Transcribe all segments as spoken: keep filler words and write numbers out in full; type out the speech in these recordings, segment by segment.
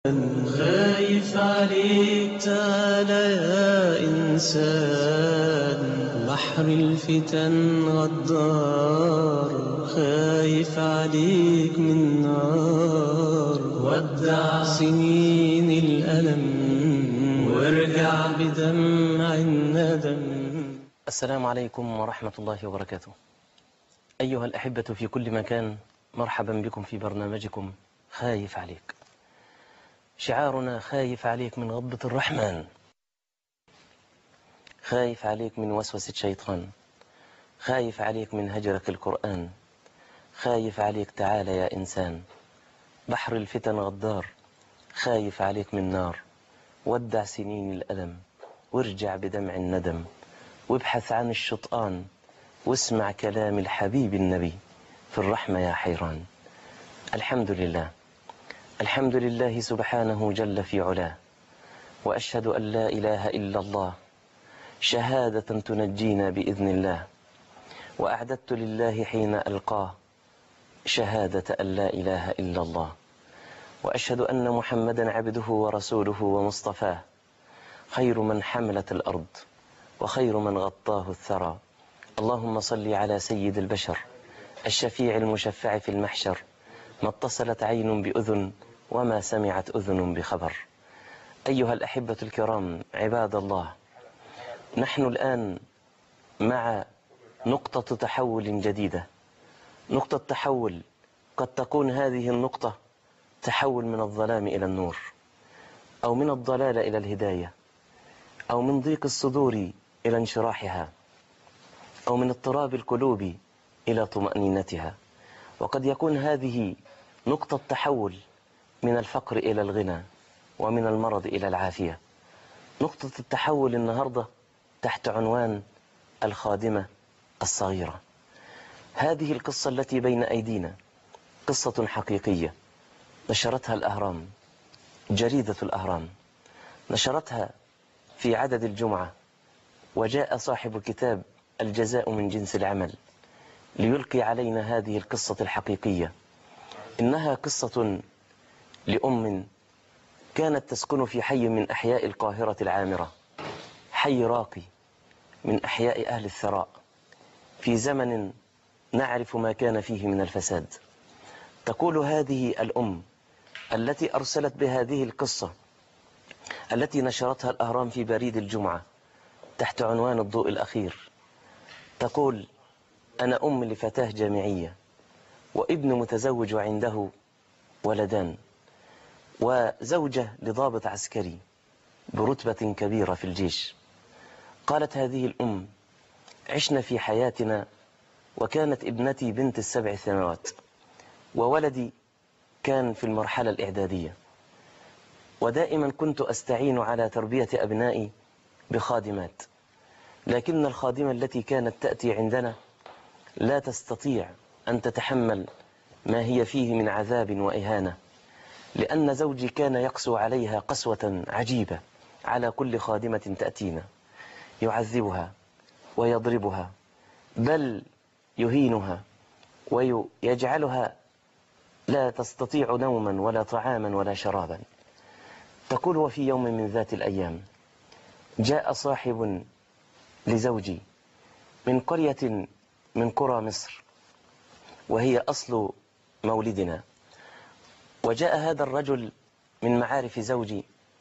خايف عليك تعالى يا إنسان، بحر الفتن غدار، خايف عليك من نار. ودع سنين الألم وارجع بدمع الندم. السلام عليكم ورحمة الله وبركاته. أيها الأحبة في كل مكان، مرحبا بكم في برنامجكم خايف عليك. شعارنا خايف عليك من غضبة الرحمن، خايف عليك من وسوسة الشيطان، خايف عليك من هجرك القرآن، خايف عليك تعالى يا إنسان، بحر الفتن غدار، خايف عليك من نار. ودع سنين الألم وارجع بدمع الندم، وابحث عن الشطآن واسمع كلام الحبيب النبي، في الرحمة يا حيران. الحمد لله، الحمد لله سبحانه جل في علاه، وأشهد أن لا إله إلا الله شهادة تنجينا بإذن الله، وأعددت لله حين ألقاه شهادة أن لا إله إلا الله، وأشهد أن محمدا عبده ورسوله ومصطفاه، خير من حملت الأرض وخير من غطاه الثرى. اللهم صل على سيد البشر الشفيع المشفع في المحشر، ما اتصلت عين بأذن وما سمعت أذن بخبر. أيها الأحبة الكرام عباد الله، نحن الآن مع نقطة تحول جديدة، نقطة تحول قد تكون هذه النقطة تحول من الظلام إلى النور، أو من الضلال إلى الهداية، أو من ضيق الصدور إلى انشراحها، أو من اضطراب القلوب إلى طمأنينتها. وقد يكون هذه نقطة تحول من الفقر إلى الغنى، ومن المرض إلى العافية. نقطة التحول النهاردة تحت عنوان الخادمة الصغيرة. هذه القصة التي بين أيدينا قصة حقيقية نشرتها الأهرام، جريدة الأهرام نشرتها في عدد الجمعة، وجاء صاحب الكتاب الجزاء من جنس العمل ليلقي علينا هذه القصة الحقيقية. إنها قصة لأم كانت تسكن في حي من أحياء القاهرة العامرة، حي راقي من أحياء أهل الثراء، في زمن نعرف ما كان فيه من الفساد. تقول هذه الأم التي أرسلت بهذه القصة التي نشرتها الأهرام في بريد الجمعة تحت عنوان الضوء الأخير، تقول: أنا أم لفتاة جامعية، وابن متزوج عنده ولدان، وزوجة لضابط عسكري برتبة كبيرة في الجيش. قالت هذه الأم: عشنا في حياتنا، وكانت ابنتي بنت السبع سنوات، وولدي كان في المرحلة الإعدادية، ودائما كنت أستعين على تربية أبنائي بخادمات، لكن الخادمة التي كانت تأتي عندنا لا تستطيع أن تتحمل ما هي فيه من عذاب وإهانة، لأن زوجي كان يقسو عليها قسوة عجيبة على كل خادمة تأتينا، يعذبها ويضربها، بل يهينها ويجعلها لا تستطيع نوما ولا طعاما ولا شرابا. تقول: وفي يوم من ذات الأيام جاء صاحب لزوجي من قرية من قرى مصر، وهي أصل مولدنا، وجاء هذا الرجل من معارف زوجي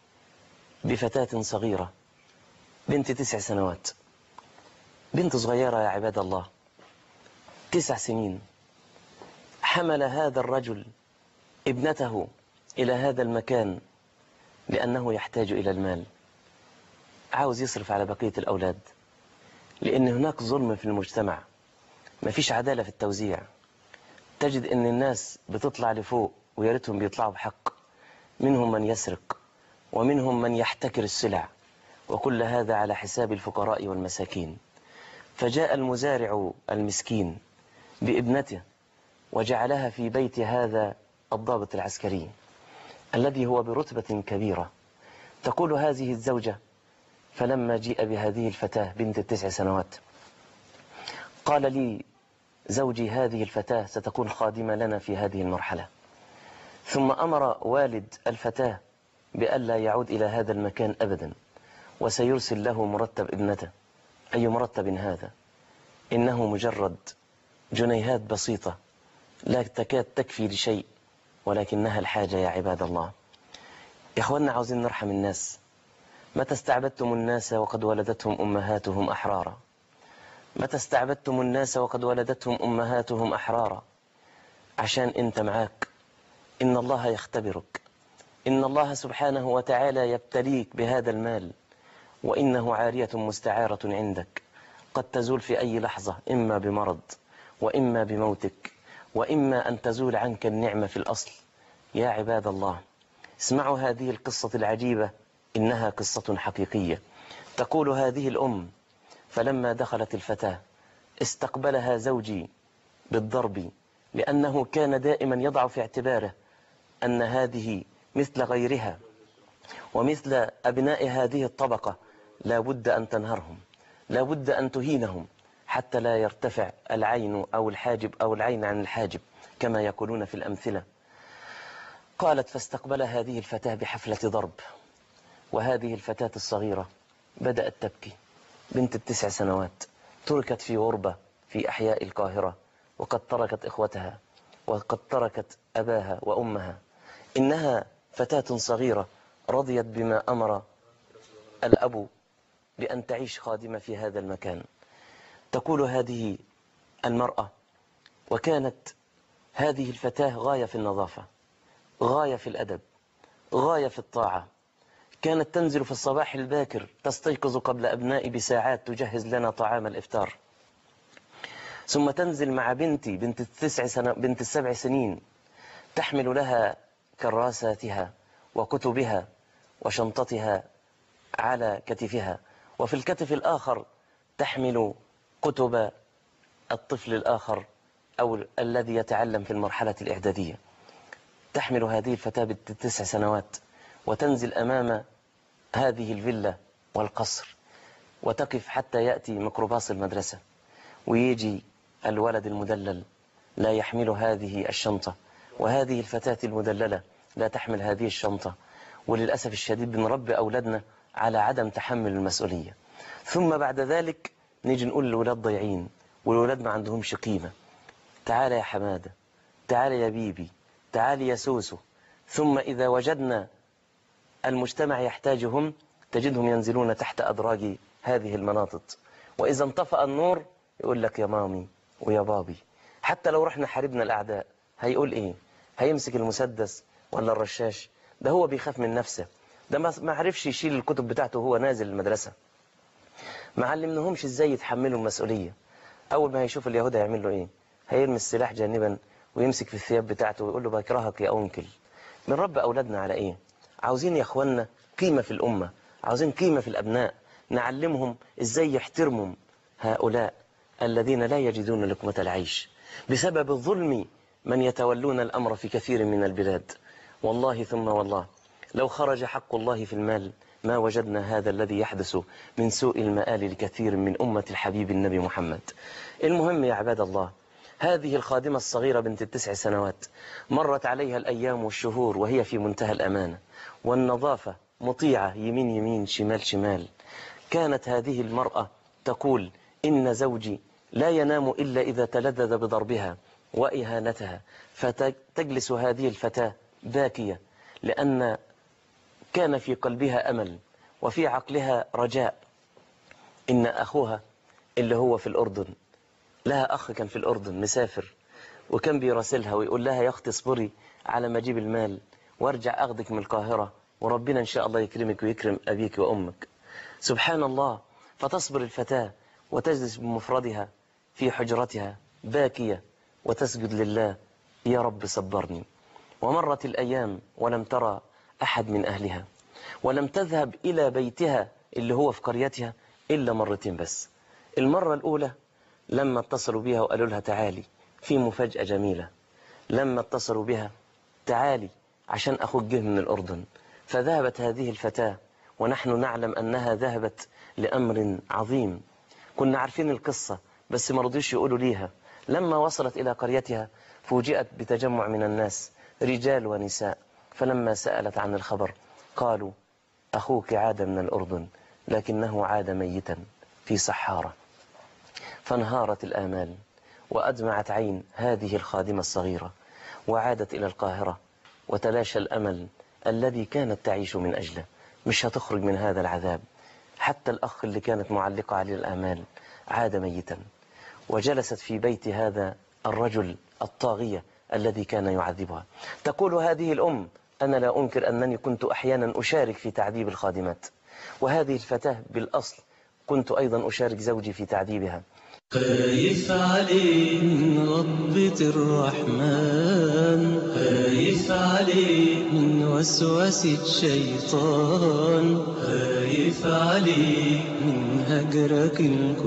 بفتاة صغيرة بنت تسع سنوات، بنت صغيرة يا عباد الله، تسع سنين. حمل هذا الرجل ابنته إلى هذا المكان لأنه يحتاج إلى المال، عاوز يصرف على بقية الأولاد، لأن هناك ظلم في المجتمع، ما فيش عدالة في التوزيع. تجد أن الناس بتطلع لفوق ويارتهم بيطلعوا بحق، منهم من يسرق ومنهم من يحتكر السلع، وكل هذا على حساب الفقراء والمساكين. فجاء المزارع المسكين بابنته وجعلها في بيت هذا الضابط العسكري الذي هو برتبة كبيرة. تقول هذه الزوجة: فلما جيء بهذه الفتاة بنت التسع سنوات قال لي زوجي: هذه الفتاة ستكون خادمة لنا في هذه المرحلة. ثم أمر والد الفتاة بألا يعود إلى هذا المكان أبدا، وسيرسل له مرتب ابنته. أي مرتب هذا؟ إنه مجرد جنيهات بسيطة لا تكاد تكفي لشيء، ولكنها الحاجة يا عباد الله. يا إخواننا، عاوزين نرحم الناس. متى استعبدتم الناس وقد ولدتهم أمهاتهم أحرارا؟ متى استعبدتم الناس وقد ولدتهم أمهاتهم أحرارا؟ عشان أنت معاك. إن الله يختبرك، إن الله سبحانه وتعالى يبتليك بهذا المال، وإنه عارية مستعارة عندك، قد تزول في أي لحظة، إما بمرض وإما بموتك، وإما أن تزول عنك النعمة في الأصل. يا عباد الله، اسمعوا هذه القصة العجيبة، إنها قصة حقيقية. تقول هذه الأم: فلما دخلت الفتاة استقبلها زوجي بالضرب، لأنه كان دائما يضع في اعتباره أن هذه مثل غيرها ومثل أبناء هذه الطبقة، لا بد أن تنهرهم، لا بد أن تهينهم، حتى لا يرتفع العين أو الحاجب أو العين عن الحاجب كما يقولون في الأمثلة. قالت: فاستقبل هذه الفتاة بحفلة ضرب، وهذه الفتاة الصغيرة بدأت تبكي، بنت التسع سنوات، تركت في غربة في أحياء القاهرة، وقد تركت إخوتها، وقد تركت أباها وأمها. إنها فتاة صغيرة رضيت بما أمر الأب بأن تعيش خادمة في هذا المكان. تقول هذه المرأة: وكانت هذه الفتاة غاية في النظافة، غاية في الأدب، غاية في الطاعة. كانت تنزل في الصباح الباكر، تستيقظ قبل أبنائي بساعات، تجهز لنا طعام الإفطار، ثم تنزل مع بنتي بنت التسع سنة بنت السبع سنين، تحمل لها كراساتها وكتبها وشنطتها على كتفها، وفي الكتف الآخر تحمل كتب الطفل الآخر أو الذي يتعلم في المرحلة الإعدادية. تحمل هذه الفتاة بالتسع سنوات وتنزل أمام هذه الفيلا والقصر، وتقف حتى يأتي ميكروباص المدرسة، ويجي الولد المدلل لا يحمل هذه الشنطة، وهذه الفتاة المدللة لا تحمل هذه الشنطة. وللأسف الشديد بنربي أولادنا على عدم تحمل المسؤولية، ثم بعد ذلك نيجي نقول الولاد ضيعين والولاد ما عندهمش قيمة. تعال يا حمادة، تعال يا بيبي، تعال يا سوسو. ثم إذا وجدنا المجتمع يحتاجهم تجدهم ينزلون تحت أدراج هذه المناطق، وإذا انطفأ النور يقول لك يا مامي ويا بابي. حتى لو رحنا حاربنا الأعداء هيقول إيه؟ هيمسك المسدس ولا الرشاش؟ ده هو بيخاف من نفسه، ده ما عرفش يشيل الكتب بتاعته وهو نازل المدرسة، ما علمناهمش ازاي يتحملوا المسؤولية. أول ما هيشوف اليهود هيعمل له إيه؟ هيرمي السلاح جانبا ويمسك في الثياب بتاعته ويقول له بكرهك يا أنكل. بنربي أولادنا على إيه؟ عاوزين يا أخوانا قيمة في الأمة، عاوزين قيمة في الأبناء، نعلمهم ازاي يحترموا هؤلاء الذين لا يجدون لقمة العيش بسبب الظلم من يتولون الأمر في كثير من البلاد. والله ثم والله لو خرج حق الله في المال ما وجدنا هذا الذي يحدث من سوء المآل لكثير من أمة الحبيب النبي محمد. المهم يا عباد الله، هذه الخادمة الصغيرة بنت التسع سنوات مرت عليها الأيام والشهور وهي في منتهى الأمانة والنظافة، مطيعة يمين يمين شمال شمال. كانت هذه المرأة تقول: إن زوجي لا ينام إلا إذا تلذذ بضربها وإهانتها. فتجلس هذه الفتاة باكية، لأن كان في قلبها أمل وفي عقلها رجاء. إن أخوها اللي هو في الأردن، لها أخ كان في الأردن مسافر، وكان بيراسلها ويقول لها: يا أختي اصبري على ما أجيب المال وارجع أخذك من القاهرة، وربنا إن شاء الله يكرمك ويكرم أبيك وأمك. سبحان الله. فتصبر الفتاة وتجلس بمفردها في حجرتها باكية وتسجد لله: يا رب صبرني. ومرت الأيام ولم ترى أحد من أهلها، ولم تذهب إلى بيتها اللي هو في قريتها إلا مرتين بس. المرة الأولى لما اتصلوا بها وقالوا لها: تعالي في مفاجأة جميلة. لما اتصلوا بها: تعالي عشان أخوك جه من الأردن. فذهبت هذه الفتاة ونحن نعلم أنها ذهبت لأمر عظيم. كنا عارفين القصة بس ما رضيش يقولوا ليها. لما وصلت إلى قريتها فوجئت بتجمع من الناس، رجال ونساء. فلما سألت عن الخبر قالوا أخوك عاد من الأردن لكنه عاد ميتا في صحارى. فانهارت الآمال وأدمعت عين هذه الخادمة الصغيرة، وعادت إلى القاهرة، وتلاشى الأمل الذي كانت تعيش من أجله. مش هتخرج من هذا العذاب. حتى الأخ اللي كانت معلقة عليه الآمال عاد ميتا، وجلست في بيت هذا الرجل الطاغية الذي كان يعذبها. تقول هذه الأم: أنا لا أنكر أنني كنت أحيانا أشارك في تعذيب الخادمات، وهذه الفتاة بالأصل كنت أيضا أشارك زوجي في تعذيبها. خايف عليك من غضبة الرحمن، خايف عليك من وسوسة الشيطان، خايف عليك من هجرك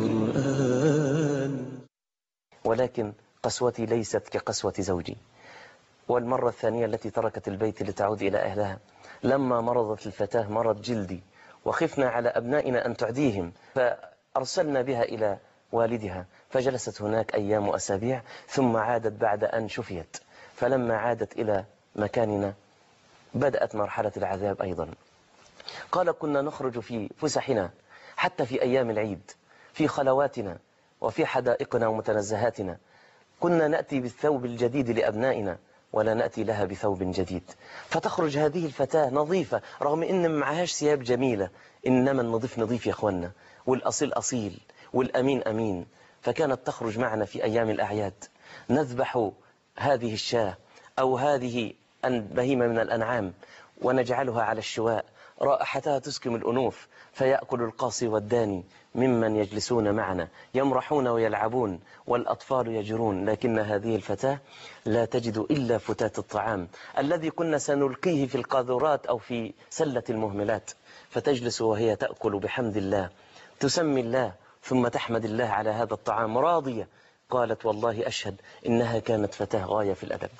القرآن. ولكن قسوتي ليست كقسوة زوجي. والمرة الثانية التي تركت البيت لتعود إلى أهلها لما مرضت الفتاة مرض جلدي، وخفنا على أبنائنا أن تعديهم، فأرسلنا بها إلى والدها، فجلست هناك أيام وأسابيع ثم عادت بعد أن شفيت. فلما عادت إلى مكاننا بدأت مرحلة العذاب أيضا. قال: كنا نخرج في فسحنا حتى في أيام العيد، في خلواتنا وفي حدائقنا ومتنزهاتنا، كنا نأتي بالثوب الجديد لأبنائنا ولا نأتي لها بثوب جديد. فتخرج هذه الفتاة نظيفة رغم إن معهاش ثياب جميلة، إنما النظيف نظيف يا أخوانا، والأصيل أصيل، والأمين أمين. فكانت تخرج معنا في أيام الأعياد، نذبح هذه الشاة أو هذه البهيمة من الأنعام ونجعلها على الشواء، رائحتها تسكم الأنوف، فيأكل القاصي والداني ممن يجلسون معنا، يمرحون ويلعبون والأطفال يجرون. لكن هذه الفتاة لا تجد إلا فتات الطعام الذي كنا سنلقيه في القاذورات أو في سلة المهملات، فتجلس وهي تأكل بحمد الله، تسمي الله ثم تحمد الله على هذا الطعام راضية. قالت: والله أشهد إنها كانت فتاة غاية في الأدب.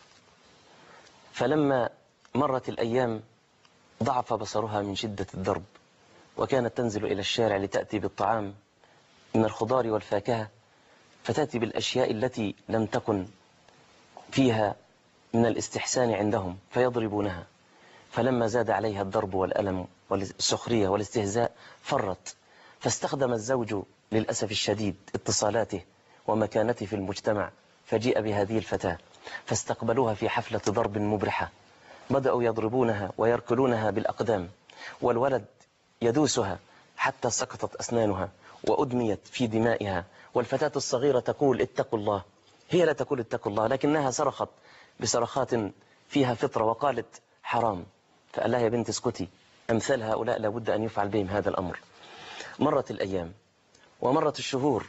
فلما مرت الأيام ضعف بصرها من شدة الضرب، وكانت تنزل إلى الشارع لتأتي بالطعام من الخضار والفاكهة، فتأتي بالأشياء التي لم تكن فيها من الاستحسان عندهم فيضربونها. فلما زاد عليها الضرب والألم والسخرية والاستهزاء فرت، فاستخدم الزوج للأسف الشديد اتصالاته ومكانته في المجتمع، فجيء بهذه الفتاة فاستقبلوها في حفلة ضرب مبرحة. بدأوا يضربونها ويركلونها بالأقدام، والولد يدوسها حتى سقطت أسنانها وأدميت في دمائها. والفتاة الصغيرة تقول: اتقوا الله. هي لا تقول اتقوا الله، لكنها صرخت بصرخات فيها فطرة وقالت: حرام. فقال لها: يا بنت اسكتي، أمثال هؤلاء لابد أن يفعل بهم هذا الأمر. مرت الأيام ومرت الشهور،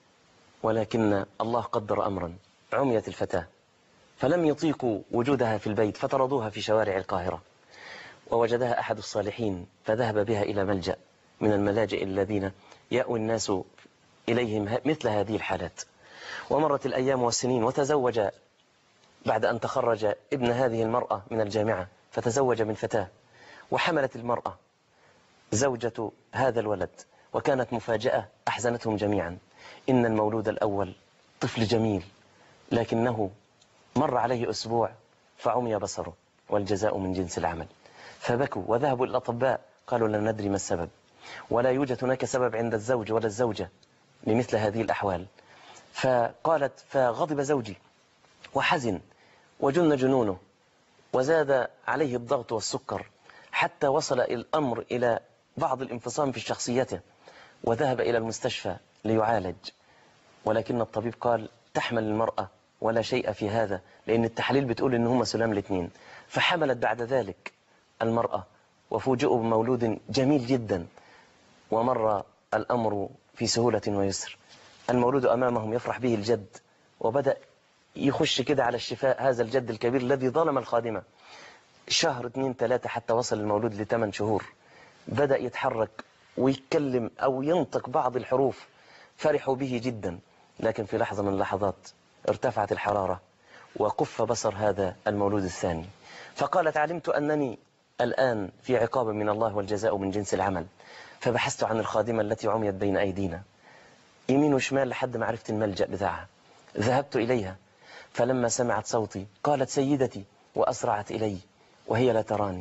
ولكن الله قدر أمرا، عميت الفتاة فلم يطيقوا وجودها في البيت، فطردوها في شوارع القاهرة. ووجدها أحد الصالحين فذهب بها إلى ملجأ من الملاجئ الذين يأوي الناس إليهم مثل هذه الحالات. ومرت الأيام والسنين، وتزوج بعد أن تخرج ابن هذه المرأة من الجامعة، فتزوج من فتاة، وحملت المرأة زوجة هذا الولد. وكانت مفاجأة أحزنتهم جميعا، إن المولود الأول طفل جميل، لكنه مر عليه أسبوع فعمي بصره، والجزاء من جنس العمل. فبكوا وذهبوا للأطباء، قالوا: لا ندري ما السبب، ولا يوجد هناك سبب عند الزوج ولا الزوجة لمثل هذه الأحوال. فقالت: فغضب زوجي وحزن وجن جنونه، وزاد عليه الضغط والسكر، حتى وصل الأمر إلى بعض الانفصام في شخصيته، وذهب إلى المستشفى ليعالج. ولكن الطبيب قال: تحمل المرأة ولا شيء في هذا، لأن التحاليل بتقول إن هم سلام الاثنين. فحملت بعد ذلك المرأة، وفوجئوا بمولود جميل جدا، ومر الأمر في سهولة ويسر. المولود أمامهم يفرح به الجد، وبدأ يخش كده على الشفاء هذا الجد الكبير الذي ظلم الخادمة. شهر اثنين ثلاثة حتى وصل المولود لثمان شهور، بدأ يتحرك ويتكلم أو ينطق بعض الحروف، فرحوا به جدا. لكن في لحظة من اللحظات ارتفعت الحرارة وقف بصر هذا المولود الثاني. فقالت: علمت أنني الآن في عقاب من الله والجزاء من جنس العمل، فبحثت عن الخادمة التي عميت بين أيدينا يمين وشمال لحد ما عرفت الملجأ بتاعها. ذهبت إليها، فلما سمعت صوتي قالت: سيدتي، وأسرعت إلي وهي لا تراني.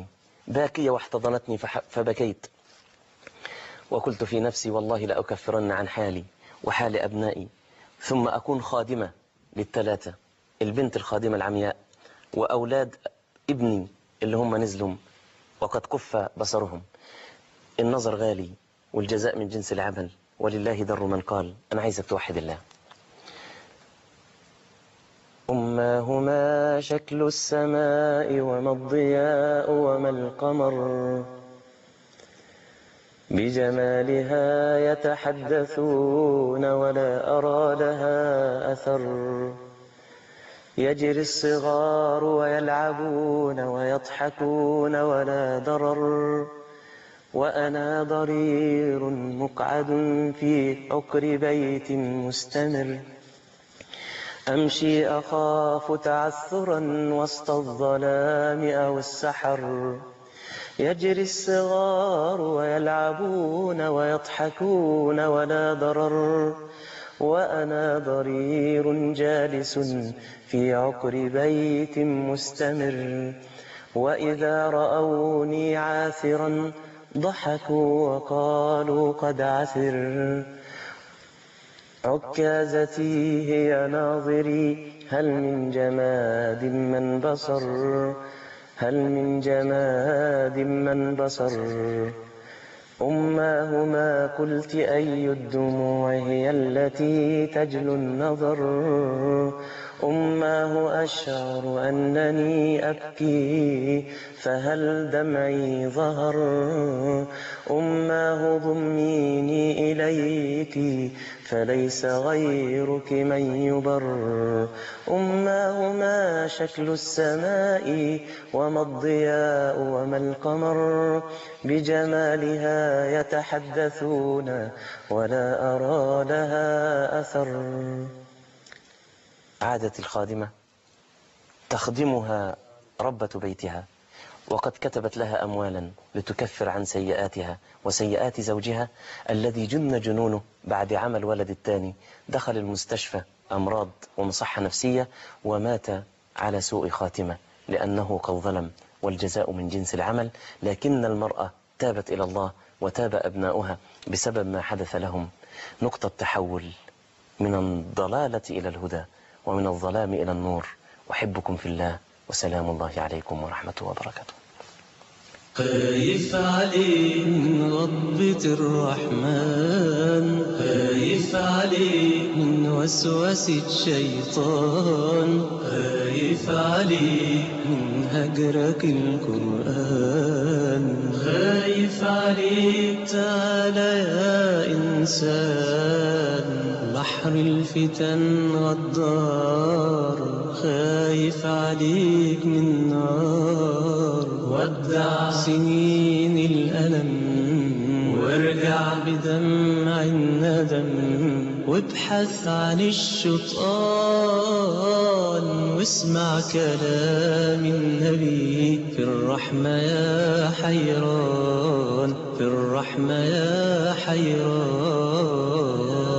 باكية واحتضنتني فبكيت، وقلت في نفسي والله لأكفرن عن حالي وحال أبنائي ثم أكون خادمة للثلاثة، البنت الخادمة العمياء وأولاد ابني اللي هم نزلهم وقد كف بصرهم. النظر غالي والجزاء من جنس العمل، ولله در من قال. أنا عايزك توحد الله. أماهما شكل السماء وما الضياء وما القمر، بجمالها يتحدثون ولا أرى لها أثر، يجري الصغار ويلعبون ويضحكون ولا ضرر، وأنا ضرير مقعد في عقر بيت مستمر، أمشي أخاف تعثرا وسط الظلام أو السحر، يجري الصغار ويلعبون ويضحكون ولا ضرر، وأنا ضرير جالس في عقر بيت مستمر، وإذا رأوني عاثرا ضحكوا وقالوا قد عثر، عكازتي هي ناظري هل من جماد من بصر، هل من جماد من بصر، أماهما قلت أي الدموع هي التي تجلو النظر، أماه أشعر أنني أبكي فهل دمعي ظهر، أماه ضميني إليك فليس غيرك من يبر، أماه ما شكل السماء وما الضياء وما القمر، بجمالها يتحدثون ولا أرى لها أثر. عادت الخادمة تخدمها ربة بيتها، وقد كتبت لها أموالا لتكفر عن سيئاتها وسيئات زوجها الذي جن جنونه بعد عمل ولد الثاني، دخل المستشفى أمراض ومصحة نفسية ومات على سوء خاتمة لأنه قد ظلم، والجزاء من جنس العمل. لكن المرأة تابت إلى الله وتاب أبناؤها بسبب ما حدث لهم. نقطة تحول من الضلالة إلى الهدى ومن الظلام إلى النور. أحبكم في الله، وسلام الله عليكم ورحمته وبركاته. خايف عليك من غضبة الرحمن، خايف عليك من وسوسة الشيطان، خايف عليك من هجرك القرآن، خايف عليك تعالى يا إنسان، بحر الفتن غدار، خايف عليك من نار، ودع سنين الألم وارجع بدمع الندم، وابحث عن الشيطان واسمع كلام النبي، في الرحمة يا حيران، في الرحمة يا حيران.